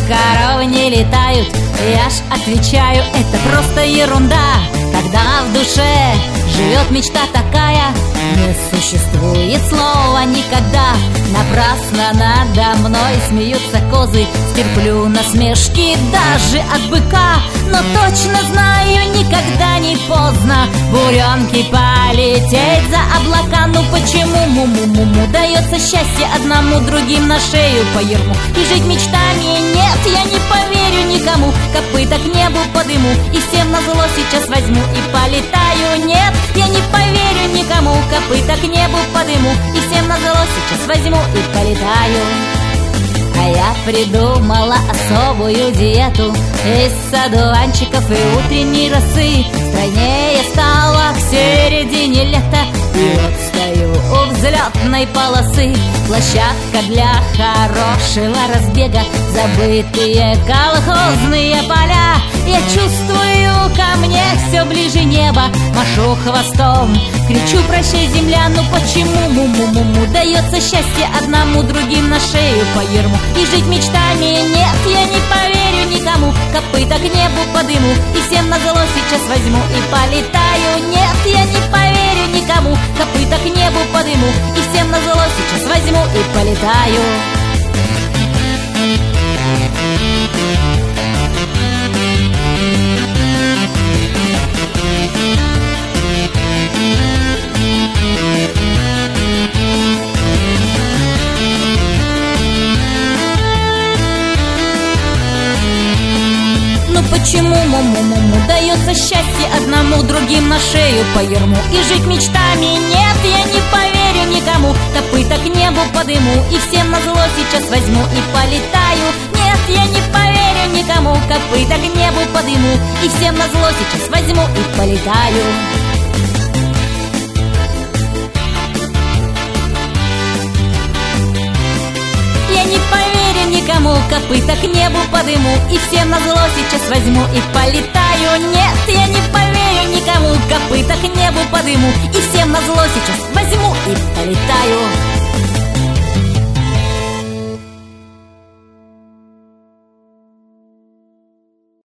коровы не летают. Я ж отвечаю, это просто ерунда. Когда в душе живет мечта такая, не существует слова никогда. Напрасно надо мной смеются козы, стерплю насмешки даже от быка. Но точно знаю, никогда не поздно буренки полететь за облака. Ну почему му-му-му-му дается счастье одному, другим на шею по ерму? И жить мечтами нет, я не поверю никому. Копыта к небу подыму и всем назло сейчас возьму и полетаю. Нет, я не поверю никому. Копыта к небу подыму и всем назло сейчас возьму и полетаю. А я придумала особую диету из одуванчиков и утренней росы. Стройнее стала к середине лета, и вот стою у взлетной полосы. Площадка для хорошего разбега, забытые колхозные поля. Я чувствую, ко мне все ближе небо, машу хвостом, кричу: прощай, земля. Ну почему му-му-му-му дается счастье одному, другим на шею по ерму? И жить мечтами нет, я не поверю никому. Копыта к небу подыму и всем назло сейчас возьму и полетаю. Нет, я не поверю никому. Копыта к небу подыму и всем назло сейчас возьму и полетаю. Ну почему му-му-му-му дается счастье одному, другим на шею по ерму? И жить мечтами нет, я не поверю никому. Копыта к небу подыму и всем назло сейчас возьму и полетаю. Нет, я не поверю никому. Копыта к небу подыму и всем назло сейчас возьму и полетаю. Я не поверю никому. Копыта к небу подыму и всем назло сейчас возьму и полетаю. Нет, я не поверю никому. Копыта к небу подыму и всем назло сейчас возьму и полетаю.